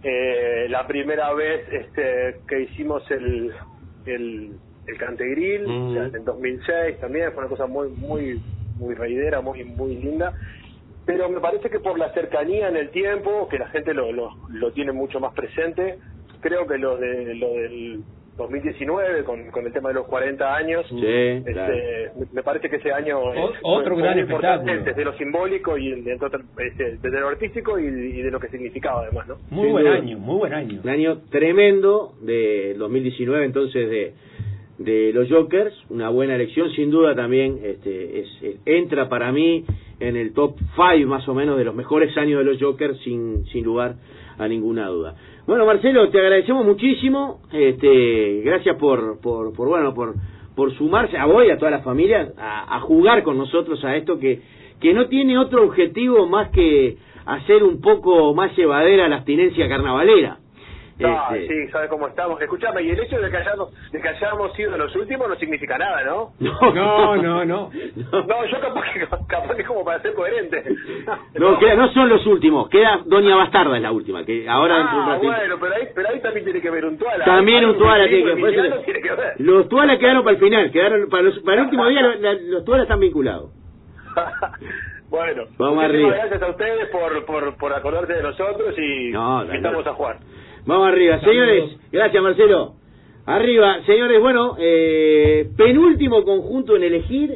la primera vez que hicimos el Cantegril, o sea, en 2006 también, fue una cosa muy reidera, muy linda. Pero me parece que por la cercanía en el tiempo, que la gente lo tiene mucho más presente, creo que lo del 2019 con el tema de los 40 años, sí, claro. Me parece que ese año otro gran espectáculo desde lo simbólico y desde lo artístico y de lo que significaba además, ¿no? Muy buen año. Un año tremendo de 2019, entonces de los Jokers, una buena elección, sin duda también entra para mí en el top 5 más o menos de los mejores años de los Jokers, sin lugar a ninguna duda. Bueno, Marcelo, te agradecemos muchísimo, gracias por sumarse a vos y a toda la familia a jugar con nosotros a esto que no tiene otro objetivo más que hacer un poco más llevadera la abstinencia carnavalera. Sí, sabes cómo estamos. Escuchame, y el hecho de que hayamos sido los últimos no significa nada, ¿no? No, yo capaz que como para ser coherente. No son los últimos, queda Doña Bastarda es la última, que ahora bueno, pero ahí también tiene que haber un Tuala. También un Tuala tiene que ver. Los Tualas quedaron para el final, para el último día los Tualas están vinculados. Bueno, vamos arriba. Gracias a ustedes por acordarse de nosotros y estamos a jugar. Vamos arriba, señores. Gracias, Marcelo. Arriba, señores. Bueno, penúltimo conjunto en elegir,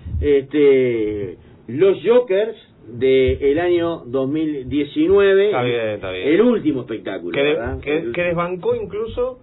los Jokers del año 2019. Está bien. El último espectáculo, ¿verdad? Que desbancó incluso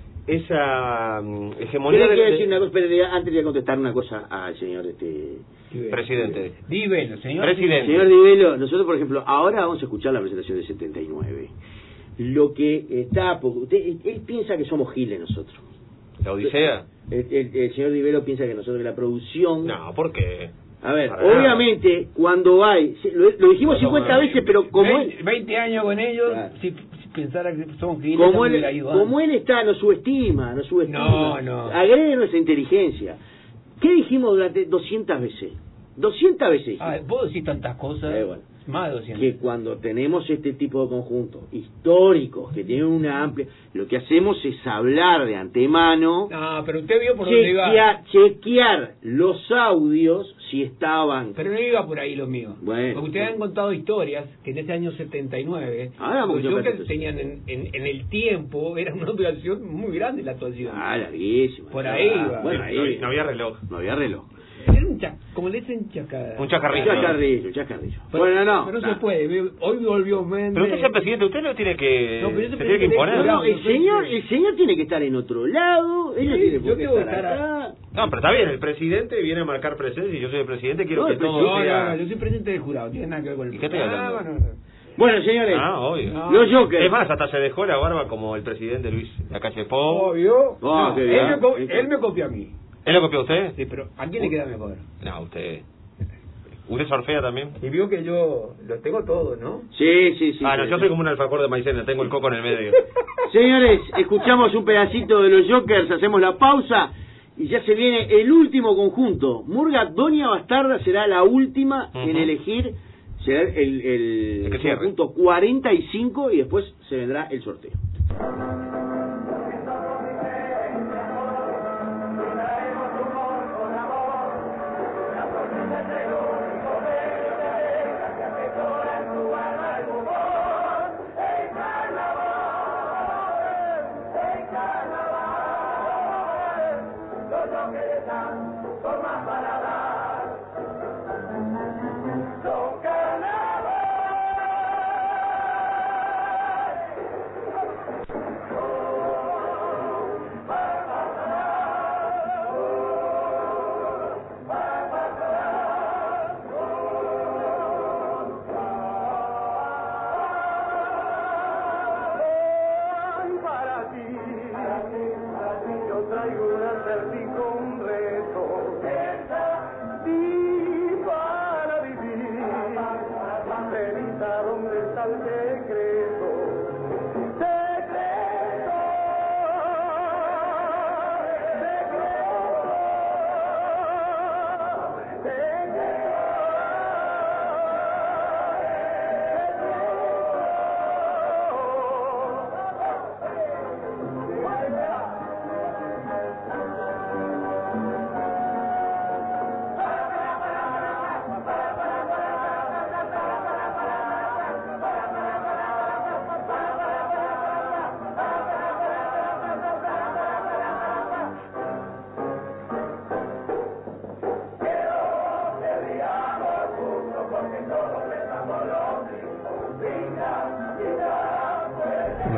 esa hegemonía Quiero decir una cosa, pero antes de contestar una cosa al señor presidente. Di Velo, señor. Presidente. Señor Di Velo, nosotros, por ejemplo, ahora vamos a escuchar la presentación de 79. Lo que está... Él piensa que somos giles nosotros. ¿La Odisea? El señor Di Velo piensa que nosotros, que la producción... No, ¿por qué? A ver, obviamente, cuando hay... Lo dijimos 50 veces, pero como 20 años con ellos, claro. Si pensara que somos giles... Como él está, nos subestima. No. Agrede nuestra inteligencia. ¿Qué dijimos durante 200 veces? 200 veces. Vos decís tantas cosas... Bueno. Más de 200. Que cuando tenemos este tipo de conjuntos históricos que tienen una amplia, lo que hacemos es hablar de antemano, pero usted vio por dónde iba, chequear los audios si estaban, pero no iba por ahí lo mío, bueno, porque ustedes han contado historias que en ese año 79 los Jokers tenían en el tiempo, era una duración muy grande la actuación, larguísima, por ahí iba. Bueno, ahí no había reloj. Era como le dicen un chacarrillo. Bueno, pero no se puede. Hoy volvió Méndez. Pero usted es el presidente, usted lo tiene que... se tiene que imponer. El señor tiene que estar en otro lado. Él no tiene por qué estar acá. No, pero está bien, el presidente viene a marcar presencia y yo soy el presidente, quiero que todo sea... No, yo soy presidente del jurado, no tiene nada que ver con el... ¿Y qué estoy hablando? Bueno, señores, obvio. Los Jokers. Es más, hasta se dejó la barba como el presidente Luis Lacalle Pou. Obvio. Él me copió a mí. ¿Él lo copió a usted? Sí, pero ¿a quién le queda mejor? No, usted sorfea también. Y vio que yo lo tengo todo, ¿no? Sí. Yo soy como un alfajor de maicena, tengo el coco en el medio. Señores, escuchamos un pedacito de los Jokers, hacemos la pausa y ya se viene el último conjunto. Murga Doña Bastarda será la última en elegir, será el conjunto 45 y después se vendrá el sorteo.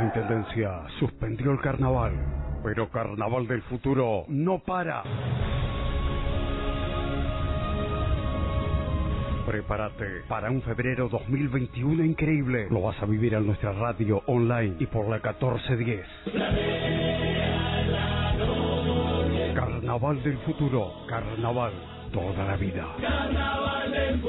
Intendencia suspendió el carnaval, pero Carnaval del Futuro no para. Prepárate para un febrero 2021 increíble. Lo vas a vivir en nuestra radio online y por la 1410. Carnaval del Futuro. Carnaval toda la vida. Carnaval del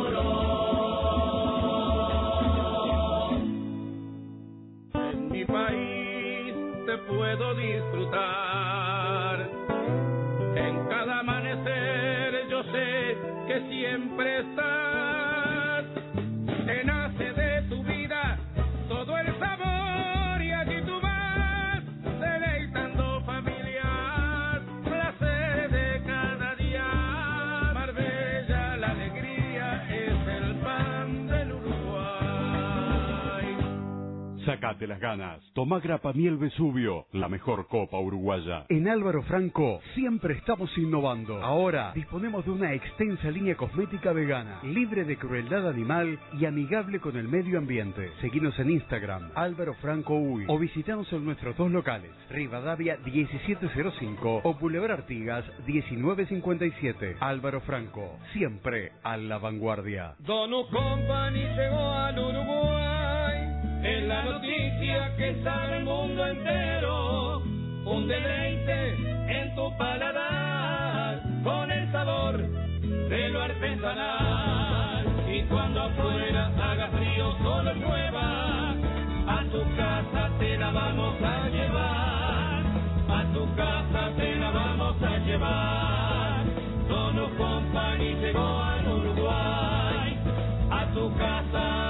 Futuro. En mi país te puedo disfrutar. En cada amanecer yo sé que siempre estás. Te nace de tu vida todo el sabor y allí tú vas deleitando familias, placer de cada día. Marbella, la alegría es el pan del Uruguay. Sácate las ganas. Toma Grappa Miel Vesubio, la mejor copa uruguaya. En Álvaro Franco siempre estamos innovando. Ahora disponemos de una extensa línea cosmética vegana, libre de crueldad animal y amigable con el medio ambiente. Seguinos en Instagram, Álvaro Franco UI, o visitanos en nuestros dos locales, Rivadavia 1705 o Boulevard Artigas 1957. Álvaro Franco, siempre a la vanguardia. Donut Company llegó al Uruguay. Es la noticia que sabe el mundo entero. Un deleite en tu paladar, con el sabor de lo artesanal. Y cuando afuera haga frío, solo llueva, a tu casa te la vamos a llevar. A tu casa te la vamos a llevar. Donut Company llegó al Uruguay. A tu casa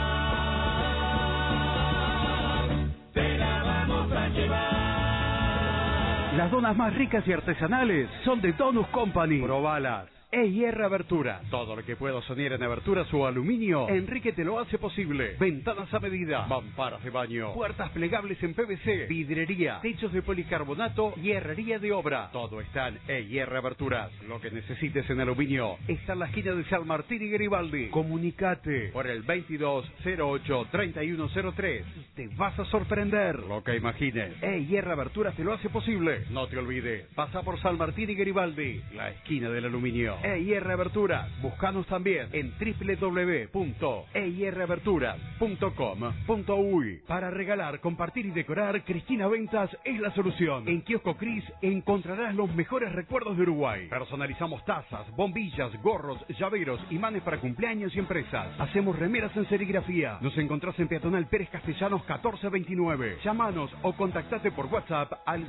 las donas más ricas y artesanales son de Donut Company. Probalas. EIR Abertura. Todo lo que puedo soñar en aberturas o aluminio, Enrique te lo hace posible. Ventanas a medida, mamparas de baño, puertas plegables en PVC, vidrería, techos de policarbonato y herrería de obra. Todo está en EIR Aberturas. Lo que necesites en aluminio está en la esquina de San Martín y Garibaldi. Comunicate por el 2208-3103 y te vas a sorprender. Lo que imagines, EIR Aberturas te lo hace posible. No te olvides, pasa por San Martín y Garibaldi, la esquina del aluminio. EIR Aberturas. Búscanos también en www.eiraberturas.com.uy. Para regalar, compartir y decorar, Cristina Ventas es la solución. En Kiosco Cris encontrarás los mejores recuerdos de Uruguay. Personalizamos tazas, bombillas, gorros, llaveros, imanes para cumpleaños y empresas. Hacemos remeras en serigrafía. Nos encontrás en Peatonal Pérez Castellanos 1429. Llámanos o contactate por WhatsApp al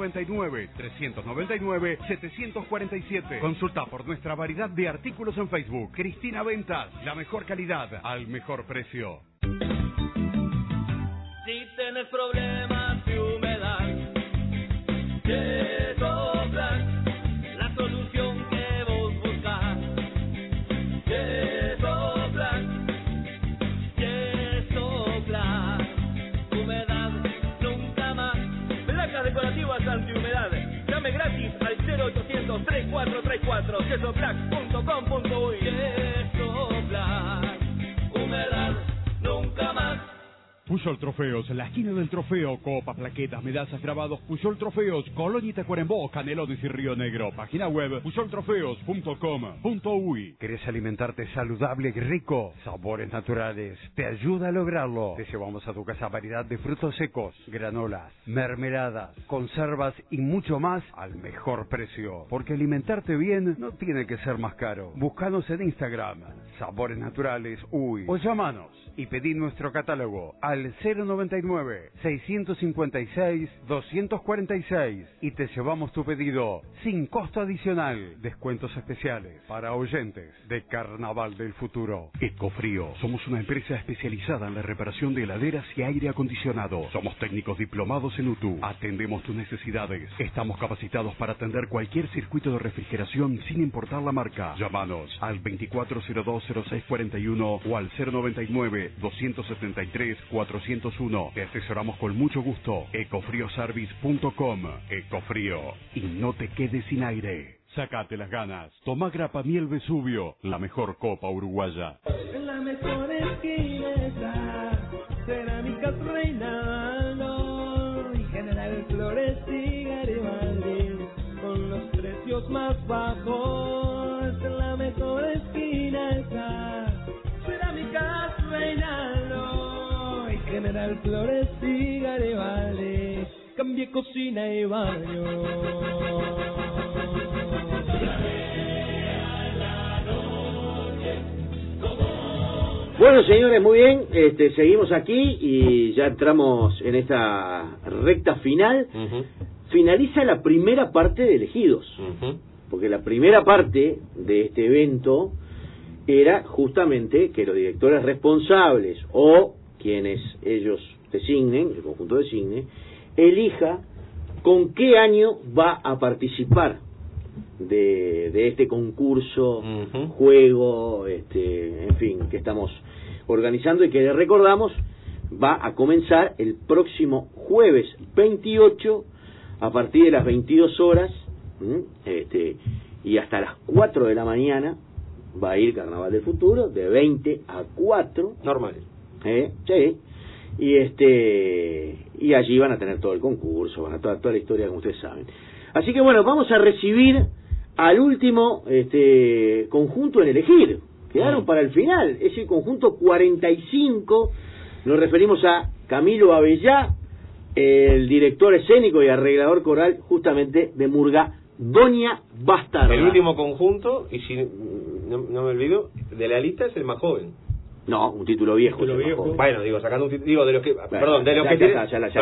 099-399-747. Consulta por nuestra variedad de artículos en Facebook. Cristina Ventas, la mejor calidad al mejor precio. Si tienes problemas de humedad, Yesoplan, la solución que vos buscas. Yesoplan, Yesoplan, humedad nunca más. Placas decorativas antihumedad. Llame gratis al 0800-3434, yesoplac.com.uy. Yesoplac, humedad nunca más. Puyol Trofeos, la esquina del trofeo, copas, plaquetas, medallas, grabados. Puyol Trofeos, Colonia y Tacuarembó, Canelones y Río Negro. Página web puyoltrofeos.com.uy. ¿Querés alimentarte saludable y rico? Sabores Naturales te ayuda a lograrlo. Te llevamos a tu casa variedad de frutos secos, granolas, mermeladas, conservas y mucho más al mejor precio. Porque alimentarte bien no tiene que ser más caro. Búscanos en Instagram, Sabores Naturales Uy, o llamanos y pedí nuestro catálogo al 099-656-246 y te llevamos tu pedido sin costo adicional. Descuentos especiales para oyentes de Carnaval del Futuro. Ecofrío. Somos una empresa especializada en la reparación de heladeras y aire acondicionado. Somos técnicos diplomados en UTU. Atendemos tus necesidades. Estamos capacitados para atender cualquier circuito de refrigeración sin importar la marca. Llámanos al 2402-0641 o al 099-273-401. Te asesoramos con mucho gusto. Ecofrioservice.com. Ecofrío. Y no te quedes sin aire. Sácate las ganas. Toma Grappa Miel Vesubio, la mejor copa uruguaya. En la mejor esquina está Cerámicas Reina. y Garibaldis, cambié cocina y baño. Bueno, señores, muy bien, seguimos aquí y ya entramos en esta recta final. Finaliza la primera parte de Elegidos, porque la primera parte de este evento era justamente que los directores responsables o quienes ellos designen, el conjunto designe, elija con qué año va a participar de este concurso, juego, en fin, que estamos organizando y que les recordamos va a comenzar el próximo jueves 28 a partir de las 22 horas y hasta las 4 de la mañana va a ir Carnaval del Futuro de 20 a 4. Normal. Sí. Y allí van a tener todo el concurso, van a toda la historia como ustedes saben. Así que bueno, vamos a recibir al último conjunto en elegir. Quedaron para el final, es el conjunto 45. Nos referimos a Camilo Avellá, el director escénico y arreglador coral justamente de Murga Doña Bastarda. El último conjunto, y si no me olvido, de la lista es el más joven. No, un título viejo. Bueno, digo, sacando un título, digo, de los que, perdón, de los que tiene,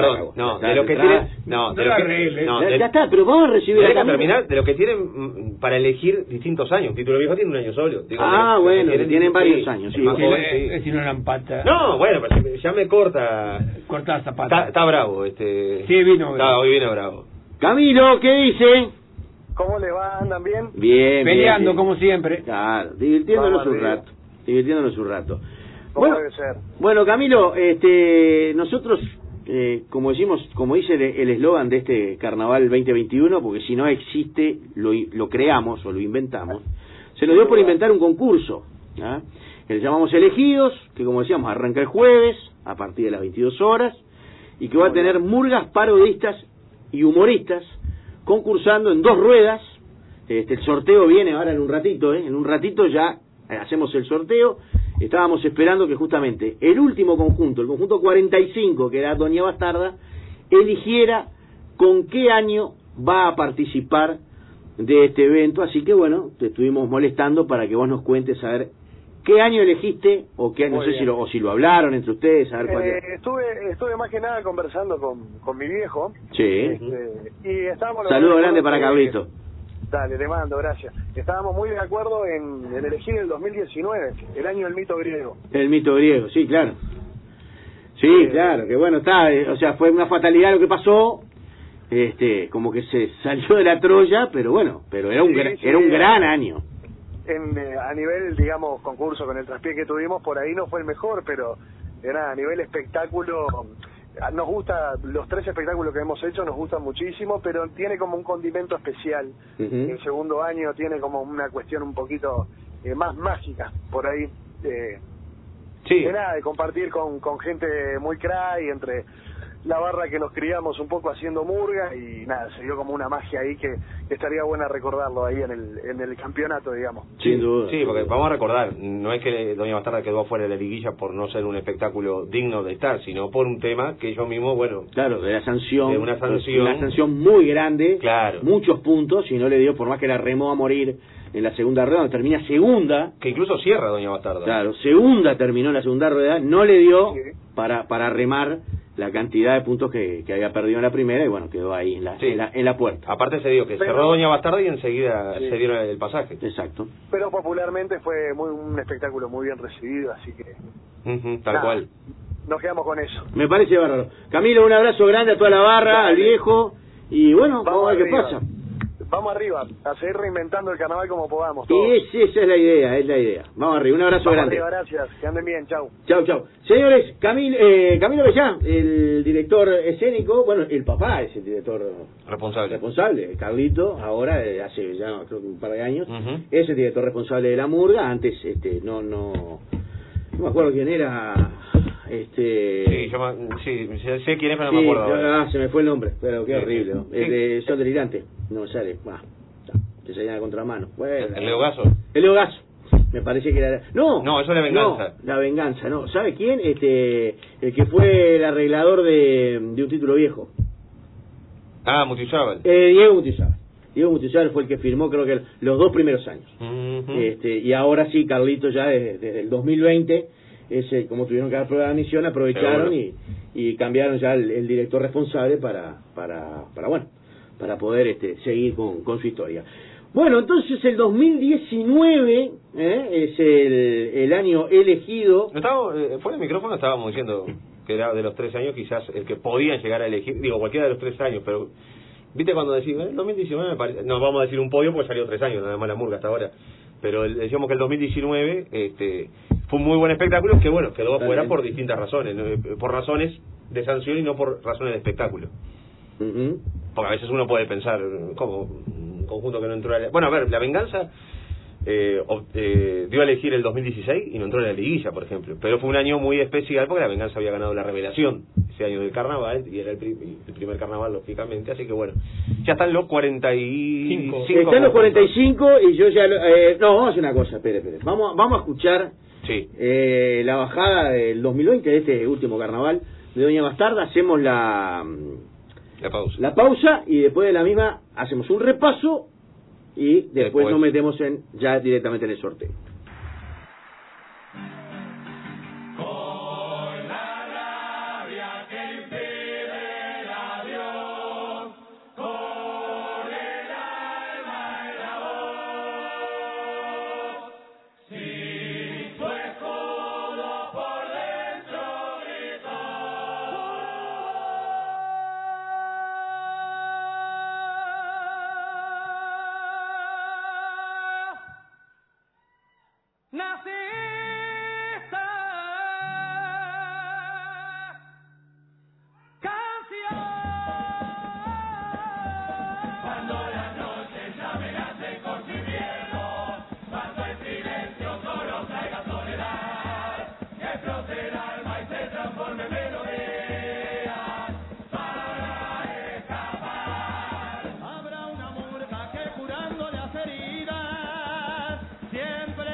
ya está, pero vamos a recibir a terminar, de los que tienen para elegir distintos años. Un título viejo tiene un año solo. Digo, bueno, tienen varios años. Sí, más joven, si no eran patas. No, bueno, pero ya me corta la zapata. Está bravo, Sí, vino bravo. Hoy viene bravo. Camilo, ¿qué dice? ¿Cómo le va? ¿Andan bien? Bien, peleando bien. como siempre. Claro, divirtiéndonos un rato. Bueno, debe ser. Bueno, Camilo, nosotros, como dice el eslogan de este Carnaval 2021, porque si no existe, lo creamos o lo inventamos, se nos dio por inventar un concurso, ¿ah? Que le llamamos Elegidos, que como decíamos arranca el jueves a partir de las 22 horas y que va a tener murgas, parodistas y humoristas concursando en 2 ruedas. El sorteo viene ahora en un ratito ya hacemos el sorteo. Estábamos esperando que justamente el último conjunto, el conjunto 45, que era Doña Bastarda, eligiera con qué año va a participar de este evento. Así que bueno, te estuvimos molestando para que vos nos cuentes a ver qué año elegiste o qué, no sé si lo hablaron entre ustedes, a ver cuál era. Estuve más que nada conversando con mi viejo. Sí. Y estábamos saludo grande para Cabrito. Dale, te mando, gracias. Estábamos muy de acuerdo en elegir el 2019, el año del mito griego. El mito griego, sí, claro. Sí, claro, que bueno, o sea, fue una fatalidad lo que pasó, como que se salió de la Troya, pero bueno, era un gran año. A nivel, digamos, concurso con el traspié que tuvimos, por ahí no fue el mejor, pero era a nivel espectáculo. Nos gusta, los 3 espectáculos que hemos hecho nos gustan muchísimo, pero tiene como un condimento especial. El segundo año tiene como una cuestión un poquito más mágica, por ahí. De nada, de compartir con gente muy cray, entre la barra que nos criamos un poco haciendo murga, y nada, se dio como una magia ahí que estaría buena recordarlo ahí en el campeonato, digamos. Sin duda. Sí, porque vamos a recordar, no es que Doña Bastarda quedó afuera de la liguilla por no ser un espectáculo digno de estar, sino por un tema que ellos mismos, claro, de la sanción, de una sanción muy grande, claro, muchos puntos, y no le dio, por más que la remó a morir en la segunda rueda, termina segunda, que incluso cierra Doña Bastarda. Claro, segunda terminó en la segunda rueda, no le dio para remar la cantidad de puntos que había perdido en la primera, y bueno, quedó ahí en la puerta. Aparte se dio que cerró Doña Bastarda y enseguida se dieron el pasaje. Exacto. Pero popularmente fue un espectáculo muy bien recibido, así que tal cual. Nos quedamos con eso. Me parece bárbaro. Camilo, un abrazo grande a toda la barra, al viejo, y bueno, vamos a ver qué pasa. Vamos arriba, a seguir reinventando el carnaval como podamos. Y esa es la idea, Vamos arriba, un abrazo grande. Arriba, gracias, que anden bien, chau. Chau. Señores, Camilo Avellá, el director escénico, bueno, el papá es el director responsable, Carlito, ahora, hace ya creo que un par de años, es el director responsable de la murga. Antes, no me acuerdo quién era. Sí, sé quién es, pero no me acuerdo. Se me fue el nombre, pero qué horrible, ¿no? Son delirante, no sale, que se llama contramano. Bueno, ¿El Leo Gasso? El Leo Gasso, Me parece que era... No, eso es La Venganza. No, La Venganza, no. ¿Sabe quién? El que fue el arreglador de Un Título Viejo. Ah, Mutizábal. Diego Mutizábal. Diego Mutizábal fue el que firmó, creo que los 2 primeros años. Y ahora sí, Carlito ya desde el 2020, como tuvieron que dar prueba de admisión, aprovecharon y cambiaron ya el director responsable para poder seguir con su historia. Bueno, entonces el 2019 es el año elegido. Fuera del micrófono estábamos diciendo que era de los 3 años quizás el que podían llegar a elegir, digo, cualquiera de los 3 años, pero viste cuando decimos, el 2019 me parece, no vamos a decir un podio porque salió 3 años, nada más la murga hasta ahora, pero decíamos que el 2019 fue un muy buen espectáculo que bueno, quedó afuera por distintas razones, por razones de sanción y no por razones de espectáculo. Porque a veces uno puede pensar, ¿cómo? Un conjunto que no entró a la... Bueno, a ver, La Venganza dio a elegir el 2016 y no entró a la liguilla, por ejemplo. Pero fue un año muy especial porque La Venganza había ganado la Revelación ese año del carnaval y era el primer carnaval, lógicamente. Así que bueno, ya están los 45. Están los 45 y yo ya... no, vamos a hacer una cosa, espere. Vamos a escuchar la bajada del 2020 de este último carnaval de Doña Bastarda. Hacemos la pausa y después de la misma hacemos un repaso y después nos metemos ya directamente en el sorteo. Con la rabia que impide el adiós, con el alma en la voz, sin tu escudo por dentro gritó. Naciste canción. Cuando la noche ya amenace con su invierno, cuando el silencio solo traiga soledad, que flote el alma y se transforme en melodía para escapar. Habrá una murga que curando las heridas siempre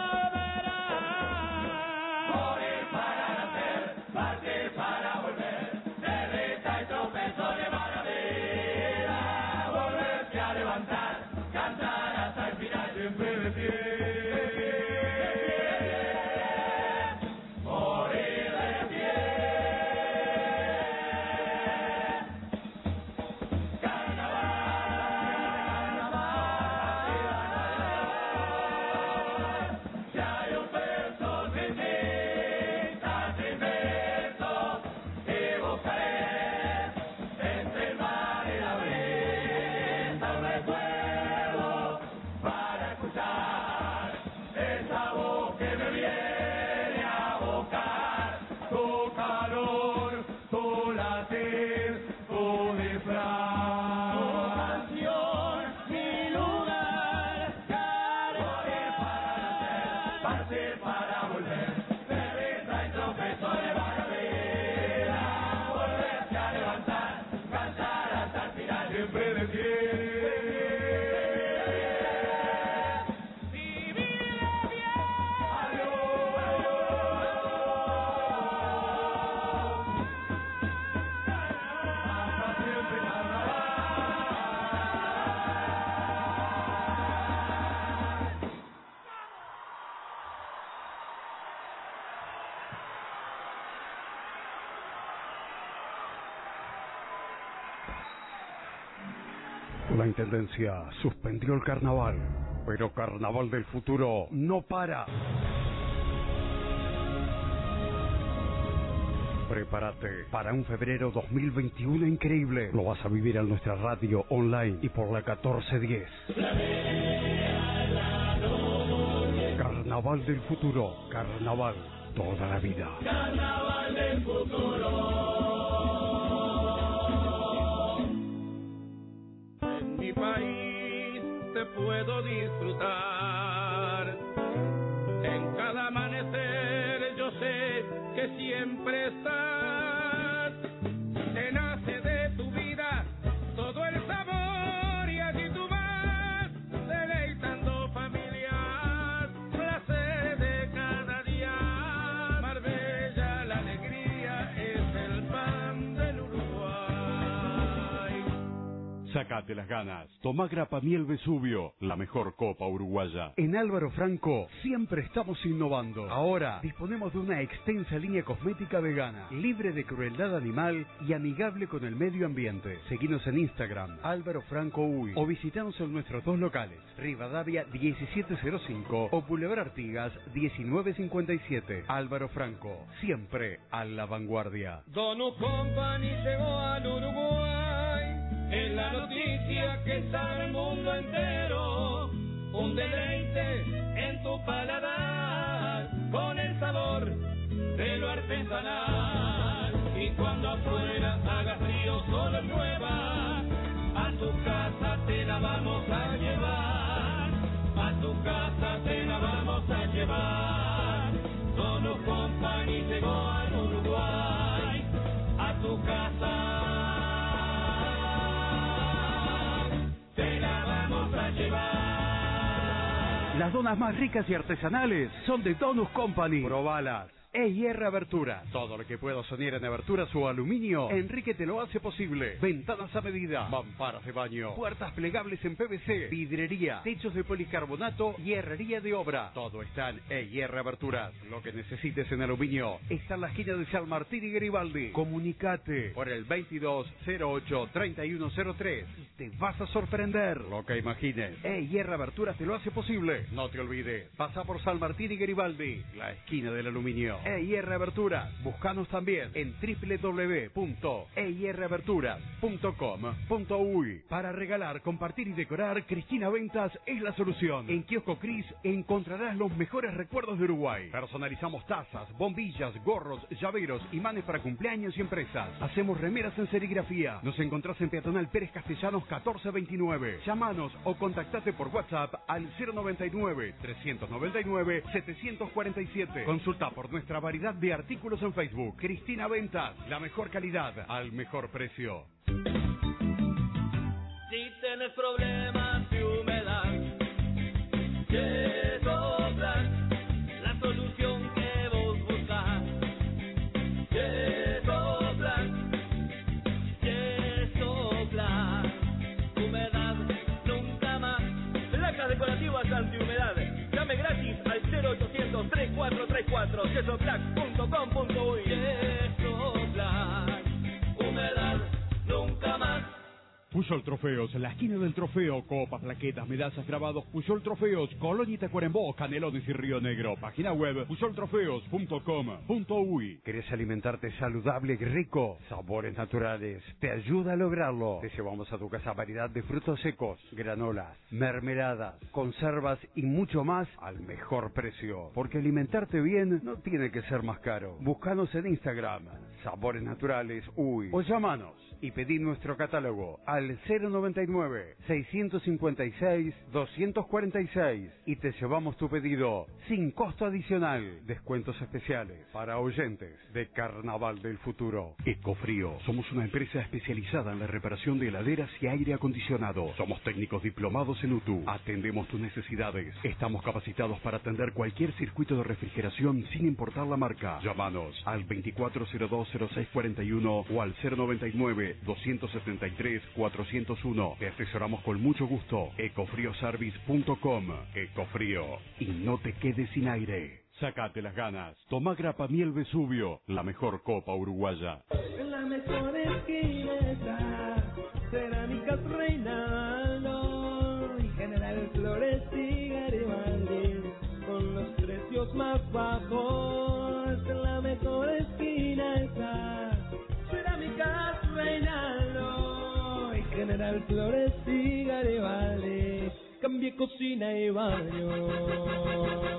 La Intendencia suspendió el carnaval, pero Carnaval del Futuro no para. Prepárate para un febrero 2021 increíble. Lo vas a vivir en nuestra radio online y por la 1410. Carnaval del Futuro. Carnaval toda la vida. Carnaval del Futuro. En mi país te puedo disfrutar. En cada amanecer yo sé que siempre estás. Te nace de tu vida todo el sabor y allí tú vas deleitando familias, placer. Sacate las ganas. Tomá Grapa Miel Vesubio, la mejor copa uruguaya. En Álvaro Franco siempre estamos innovando. Ahora disponemos de una extensa línea cosmética vegana, libre de crueldad animal y amigable con el medio ambiente. Seguinos en Instagram, Álvaro Franco UI, o visitanos en nuestros dos locales, Rivadavia 1705 o Boulevard Artigas 1957. Álvaro Franco, siempre a la vanguardia. Donut Company llegó al Uruguay, es la noticia que sabe el mundo entero. Un deleite en tu paladar, con el sabor de lo artesanal. Y cuando afuera haga frío, solo prueba, a tu casa te la vamos a llevar. A tu casa te la vamos a llevar. Donut Company llegó al Uruguay, a tu casa te la vamos a llevar. Las donas más ricas y artesanales son de Donut Company. Probalas. EIR Aberturas. Todo lo que puedo soñar en aberturas o aluminio, Enrique te lo hace posible. Ventanas a medida, mamparas de baño, puertas plegables en PVC, vidrería, techos de policarbonato y herrería de obra. Todo está en EIR Aberturas. Lo que necesites en aluminio está en la esquina de San Martín y Garibaldi. Comunicate por el 2208-3103 y te vas a sorprender. Lo que imagines, EIR Aberturas te lo hace posible. No te olvides, pasa por San Martín y Garibaldi, la esquina del aluminio. EIR Aberturas. Búscanos también en www.eiraberturas.com.uy. Para regalar, compartir y decorar, Cristina Ventas es la solución. En Kiosco Cris encontrarás los mejores recuerdos de Uruguay. Personalizamos tazas, bombillas, gorros, llaveros, imanes para cumpleaños y empresas. Hacemos remeras en serigrafía. Nos encontrás en Peatonal Pérez Castellanos 1429. Llámanos o contactate por WhatsApp al 099-399-747. Consulta por nuestra variedad de artículos en Facebook. Cristina Ventas, la mejor calidad al mejor precio. Si tienes problemas de humedad, que soplar, la solución que vos buscas, que soplar, humedad nunca más. Placas decorativas antihumedad. Llame gratis al 0800-3434, yesoplac.com.uy. Yesoplac, humedad nunca más. Puyol Trofeos, la esquina del trofeo, copas, plaquetas, medallas, grabados. Puyol Trofeos, Colonia y Tacuarembó, Canelones y Río Negro. Página web puyoltrofeos.com.uy. ¿Querés alimentarte saludable y rico? Sabores Naturales te ayuda a lograrlo. Te llevamos a tu casa variedad de frutos secos, granolas, mermeladas, conservas y mucho más al mejor precio. Porque alimentarte bien no tiene que ser más caro. Búscanos en Instagram, Sabores Naturales Uy, o llámanos y pedí nuestro catálogo al 099-656-246 y te llevamos tu pedido sin costo adicional. Descuentos especiales para oyentes de Carnaval del Futuro. Ecofrío. Somos una empresa especializada en la reparación de heladeras y aire acondicionado. Somos técnicos diplomados en UTU. Atendemos tus necesidades. Estamos capacitados para atender cualquier circuito de refrigeración sin importar la marca. Llámanos al 2402-0641 o al 099-273-401. Te asesoramos con mucho gusto. Ecofrioservice.com. Ecofrío. Y no te quedes sin aire. Sácate las ganas. Tomá Grapa Miel Vesubio, la mejor copa uruguaya. En la mejor esquina está Cerámicas Reinaldo y General Flores y Garibaldi con los precios más bajos. En la mejor esquina está Cerámicas Reinaldo y General Flores y Garibaldi. Cambie cocina y baño.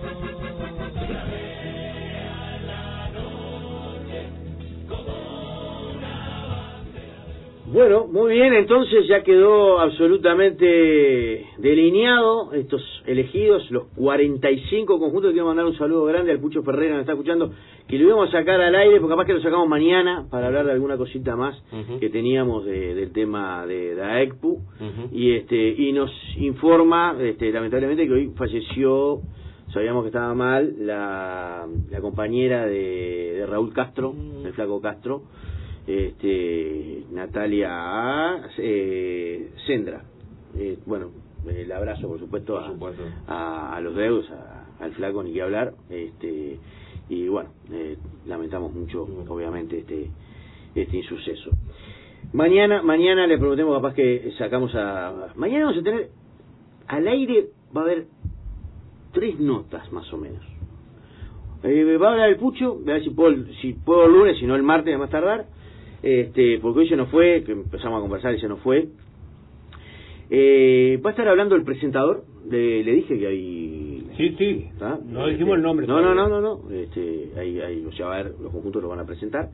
Bueno, muy bien, entonces ya quedó absolutamente delineado estos elegidos, los 45 conjuntos. Quiero mandar un saludo grande al Pucho Ferreira, que nos está escuchando, que lo íbamos a sacar al aire, porque capaz que lo sacamos mañana para hablar de alguna cosita más que teníamos del tema de AECPU, y nos informa, lamentablemente, que hoy falleció, sabíamos que estaba mal, la compañera de Raúl Castro, el Flaco Castro, Natalia Sendra. Bueno, el abrazo, por supuesto, a los deudos, al flaco, ni que hablar. Y bueno, lamentamos mucho, obviamente, este insuceso. Mañana le prometemos, capaz que sacamos mañana vamos a tener al aire, va a haber 3 notas más o menos. Va a hablar el Pucho, a ver si puedo el lunes, si no el martes a más tardar, porque hoy se nos fue, que empezamos a conversar y se nos fue. Va a estar hablando el presentador, le dije que hay... Sí, no dijimos el nombre. No. Ahí, o sea, va a ver, los conjuntos lo van a presentar.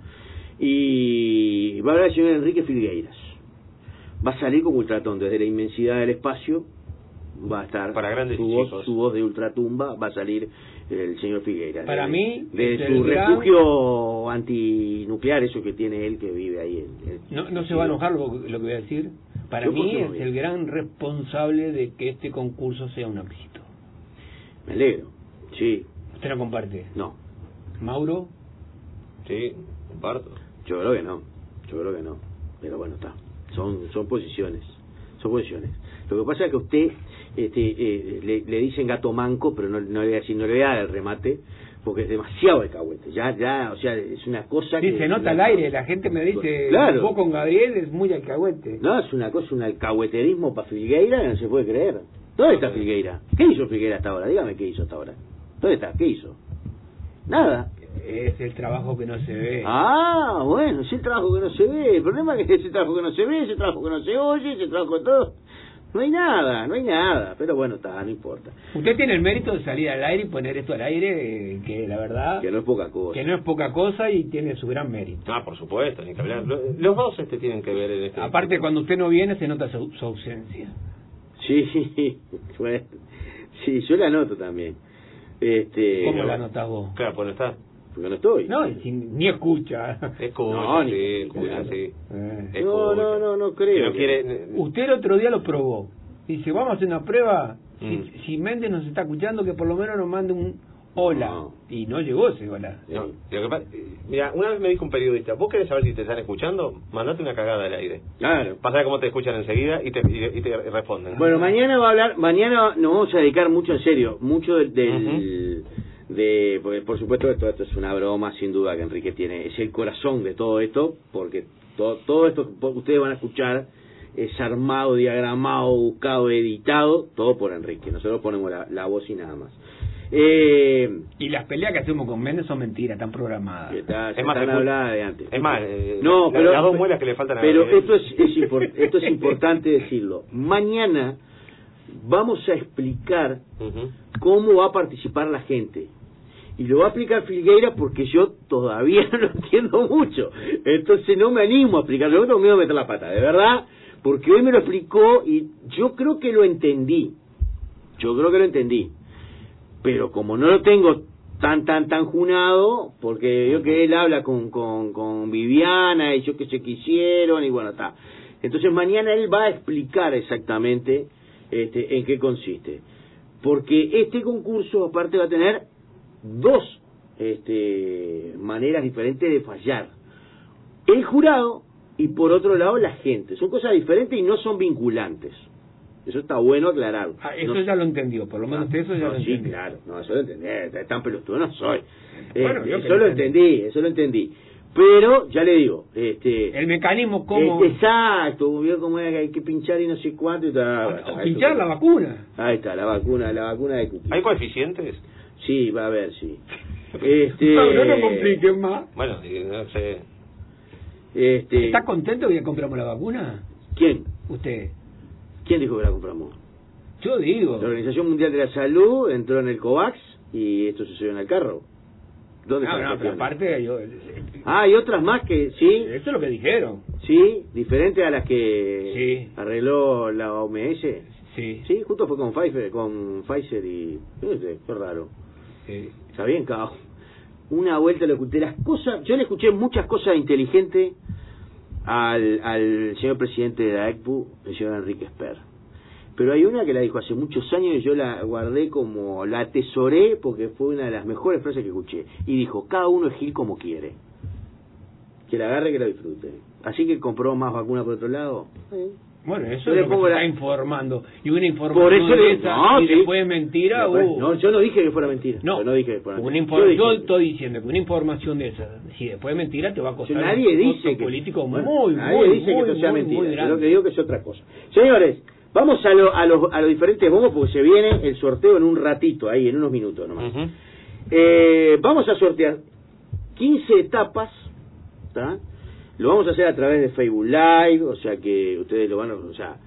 Y va a hablar el señor Enrique Filgueiras. Va a salir como ultratón desde la inmensidad del espacio. Va a estar para grandes su voz de ultratumba. Va a salir el señor Filgueiras. Para mí, de su refugio antinuclear, eso que tiene él, que vive ahí. No se va a enojar lo que voy a decir. Para mí es el gran responsable de que este concurso sea un éxito. Me alegro. Sí. ¿Usted lo comparte? No. ¿Mauro? Sí, comparto. Yo creo que no. Pero bueno, está. Son posiciones. Lo que pasa es que a usted le dicen gato manco, pero no le voy a decir, no le voy a dar el remate, porque es demasiado alcahuete. Ya, o sea, es una cosa sí, que... se nota al aire, la gente me dice, claro. Vos con Gabriel es muy alcahuete. No, es una cosa, un alcahueterismo para Filgueira que no se puede creer. ¿Dónde está Filgueira? ¿Qué hizo Filgueira hasta ahora? Dígame qué hizo hasta ahora. ¿Dónde está? ¿Qué hizo? Nada. Es el trabajo que no se ve. Ah, bueno, es el trabajo que no se ve. El problema es que ese trabajo que no se ve, ese trabajo que no se oye, ese trabajo de todo... No hay nada, pero bueno, no importa. Usted tiene el mérito de salir al aire y poner esto al aire, que la verdad... Que no es poca cosa. Que no es poca cosa y tiene su gran mérito. Por supuesto, ni que hablar. Los dos tienen que ver en este... Aparte, cuando usted no viene, se nota su ausencia. Sí, bueno, sí, yo la noto también. ¿Cómo la notas vos? Claro, pues no está. Porque no estoy. No, ni escucha. Escucha, sí. No creo. No quiere... Usted el otro día lo probó. Dice, vamos a hacer una prueba. Si Méndez nos está escuchando, que por lo menos nos mande un hola. No. Y no llegó ese hola. No, lo que pasa, mira, una vez me dijo un periodista, ¿vos querés saber si te están escuchando? Mandate una cagada al aire. Claro. Pasa de cómo te escuchan enseguida y te responden. Bueno, mañana nos vamos a dedicar mucho, en serio, mucho porque por supuesto esto es una broma, sin duda, que Enrique es el corazón de todo esto, porque todo esto que ustedes van a escuchar es armado, diagramado, buscado, editado, todo por Enrique. Nosotros ponemos la voz y nada más. Y las peleas que hacemos con Méndez son mentiras, están programadas. Es más, habladas de antes. Es más, pero las dos muelas que le faltan a pero esto es importante decirlo. Mañana vamos a explicar cómo va a participar la gente. Y lo va a explicar Filgueira porque yo todavía no lo entiendo mucho. Entonces no me animo a explicarlo. Yo tengo miedo de meter la pata, de verdad. Porque hoy me lo explicó y yo creo que lo entendí. Pero como no lo tengo tan junado, porque yo que él habla con Viviana y yo que sé qué hicieron y bueno, está. Entonces mañana él va a explicar exactamente en qué consiste. Porque este concurso aparte va a tener 2 maneras diferentes de fallar. El jurado y por otro lado la gente. Son cosas diferentes y no son vinculantes. Eso está bueno aclararlo. Eso ya lo entendió, por lo menos eso ya lo entendió. Sí, claro, eso lo entendí. Tan pelotudo no soy. Bueno, eso lo entendí. Pero, ya le digo, el mecanismo como... exacto, vio cómo era que hay que pinchar y no sé cuánto y tal. Pinchar la vacuna. Ahí está, la vacuna de Cookie. ¿Hay coeficientes? Sí, va a haber, sí. No compliquen más. Bueno, no sé. ¿Está contento que ya compramos la vacuna? ¿Quién? Usted. ¿Quién dijo que la compramos? Yo digo. La Organización Mundial de la Salud entró en el COVAX y esto sucedió en el carro. ¿Dónde está? No, pero aparte hay otras más que sí. Eso es lo que dijeron. Sí, diferente a las que arregló la OMS. Sí. Sí, justo fue con Pfizer y qué raro. Sí. Está bien, cabrón. Una vuelta le escuché las cosas. Yo le escuché muchas cosas inteligentes al señor presidente de la ECPU, el señor Enrique Esper. Pero hay una que la dijo hace muchos años y yo la guardé como, la atesoré porque fue una de las mejores frases que escuché. Y dijo, cada uno es Gil como quiere. que la agarre, que la disfrute. Así que compró más vacunas por otro lado. Bueno, eso Yo es le lo que pongo se la- está informando. Y una información Por eso de esa, no, y sí. después es mentira, No, yo no dije que fuera mentira. No, Yo no dije que fuera una mentira. yo estoy diciendo que una información de esa, si después es mentira, te va a costar Nadie un dice costo que político bueno, muy, nadie muy, dice muy, que esto sea muy, mentira. muy Yo grande. lo que digo que es otra cosa. Señores, vamos a los diferentes bombos porque se viene el sorteo en un ratito, ahí en unos minutos nomás. Ujú. Vamos a sortear 15 etapas, ¿tá? Lo vamos a hacer a través de Facebook Live, o sea que ustedes lo van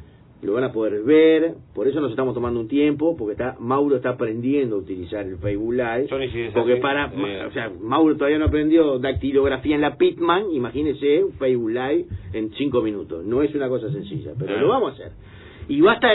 a poder ver. Por eso nos estamos tomando un tiempo, porque Mauro está aprendiendo a utilizar el Facebook Live. Yo ni siquiera Porque sabía. Mauro todavía no aprendió dactilografía en la Pitman. Imagínese un Facebook Live en 5 minutos. No es una cosa sencilla, pero lo vamos a hacer. Y basta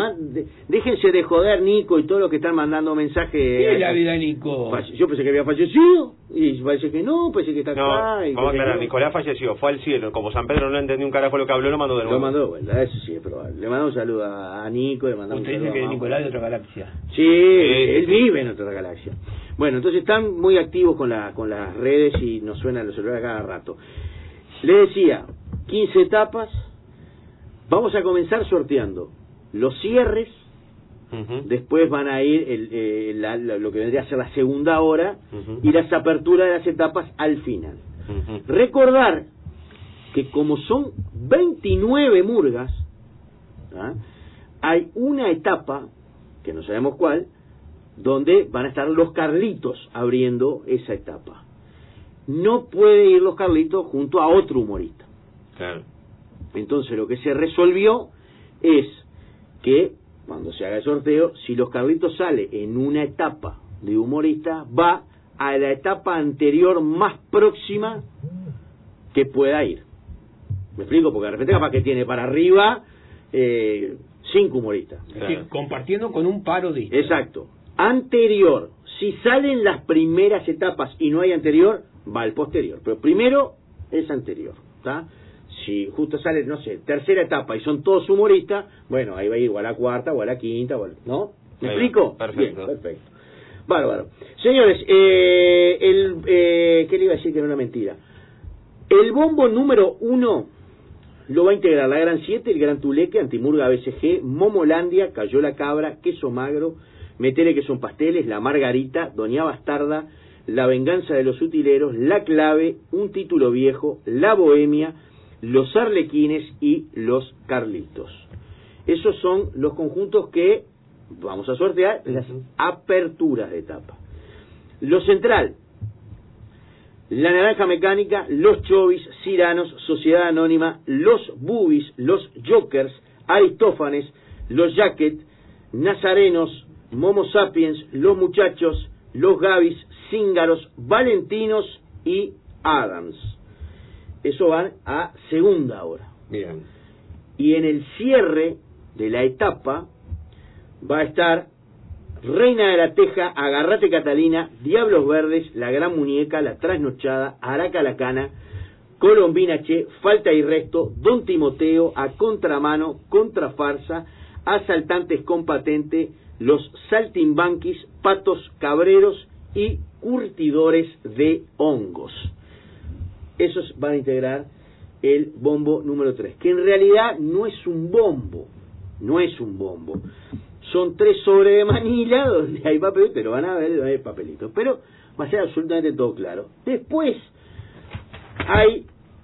déjense de joder, Nico, y todos los que están mandando mensajes. ¿Qué es la vida, Nico? Yo pensé que había fallecido, y parece que no, parece que está No, acá. Y vamos a aclarar, no. Nicolás falleció, fue al cielo. Como San Pedro no entendió un carajo lo que habló, lo mandó de nuevo. Lo mandó, ¿verdad? Eso sí es probable. Le mandamos un saludo a Nico, le mandamos Usted un dice saludo que a es Mau. Nicolás de otra galaxia. Sí, él vive en otra galaxia. Bueno, entonces están muy activos con las redes y nos suenan los celulares cada rato. Les decía, 15 etapas. Vamos a comenzar sorteando los cierres. Ujú. Después van a ir lo que vendría a ser la segunda hora, Ujú. y las aperturas de las etapas al final. Ujú. Recordar que como son 29 murgas, ¿ah? Hay una etapa, que no sabemos cuál, donde van a estar los Carlitos abriendo esa etapa. No puede ir los Carlitos junto a otro humorista. Claro. Entonces lo que se resolvió es que cuando se haga el sorteo, si los Carlitos sale en una etapa de humorista, va a la etapa anterior más próxima que pueda ir. ¿Me explico? Porque de repente capaz que tiene para arriba 5 humoristas. Es decir, compartiendo con un paro de... Exacto. Anterior. Si salen las primeras etapas y no hay anterior, va al posterior. Pero primero es anterior. ¿Está? Si justo sale, no sé, tercera etapa y son todos humoristas, bueno, ahí va a ir o a la cuarta o a la quinta, ¿no? ¿Me explico? Perfecto. Bien, perfecto. Bárbaro. Señores, ¿qué le iba a decir que era una mentira? El bombo número 1 lo va a integrar la Gran 7, el Gran Tuleque, Antimurga BCG, Momolandia, Cayó la Cabra, Queso Magro, Metele que son pasteles, La Margarita, Doña Bastarda, La Venganza de los Utileros, La Clave, Un Título Viejo, La Bohemia, Los Arlequines y Los Carlitos. Esos son los conjuntos que vamos a sortear, las aperturas de etapa. Lo central: La Naranja Mecánica, Los Chovis, Ciranos, Sociedad Anónima, Los Bubis, Los Jokers, Aristófanes, Los Jacket, Nazarenos, Momo Sapiens, Los Muchachos, Los Gavis, Cíngaros, Valentinos y Adams. Eso van a segunda hora. Bien. Y en el cierre de la etapa va a estar Reina de la Teja, Agarrate Catalina, Diablos Verdes, La Gran Muñeca, La Trasnochada, Araca la Cana, Colombina Che, Falta y Resto, Don Timoteo, A Contramano, Contrafarsa, Asaltantes con Patente, Los Saltimbanquis, Patos Cabreros y Curtidores de Hongos. Esos van a integrar el bombo número 3, que en realidad no es un bombo, son 3 sobres de manila donde hay papel, pero van a ver, hay papelitos, pero va a ser absolutamente todo claro. Después hay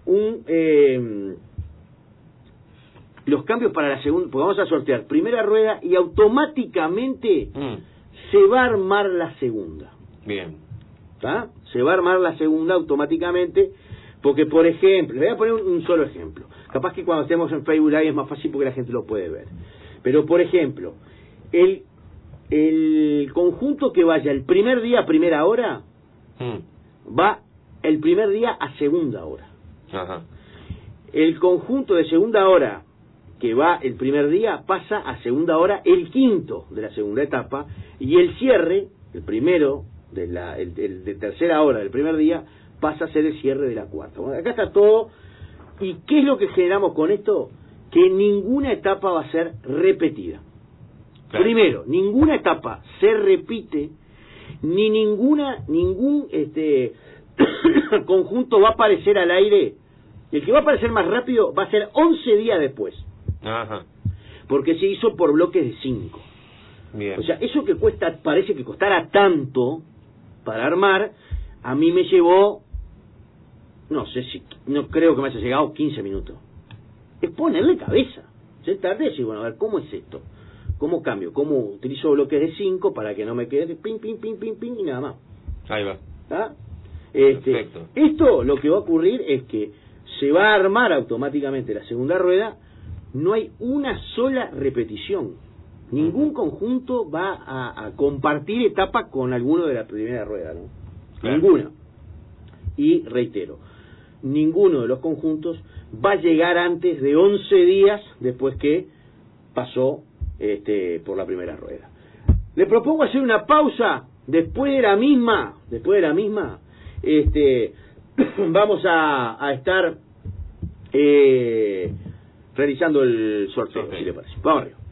los cambios para la segunda, porque vamos a sortear primera rueda y automáticamente se va a armar la segunda. Bien. ¿Tá? Se va a armar la segunda automáticamente, porque por ejemplo, le voy a poner un solo ejemplo, capaz que cuando estemos en Facebook Live es más fácil porque la gente lo puede ver, pero por ejemplo, el conjunto que vaya el primer día a primera hora, va el primer día a segunda hora. Ajá. El conjunto de segunda hora que va el primer día pasa a segunda hora el quinto de la segunda etapa, y el cierre, el primero de tercera hora del primer día, pasa a ser el cierre de la cuarta. Bueno, acá está todo. ¿Y qué es lo que generamos con esto? Que ninguna etapa va a ser repetida. Claro. Primero, ninguna etapa se repite, ni ningún conjunto va a aparecer al aire Y el que va a aparecer más rápido va a ser 11 días después. Ajá. Porque se hizo por bloques de 5. Bien. O sea, eso que cuesta, parece que costara tanto para armar, a mí me llevó, no sé si, no creo que me haya llegado 15 minutos. Es ponerle cabeza. Sentarte y decir, bueno, a ver, ¿cómo es esto? ¿Cómo cambio? ¿Cómo utilizo bloques de 5 para que no me quede ping, ping, ping, ping, ping y nada más? Ahí va. ¿Ah? Perfecto. Esto lo que va a ocurrir es que se va a armar automáticamente la segunda rueda, no hay una sola repetición. Ningún conjunto va a compartir etapa con alguno de la primera rueda, ¿no? Claro. Ninguna. Y reitero, ninguno de los conjuntos va a llegar antes de 11 días después que pasó por la primera rueda. Le propongo hacer una pausa después de la misma, vamos a estar realizando el sorteo, si le parece. Vamos arriba.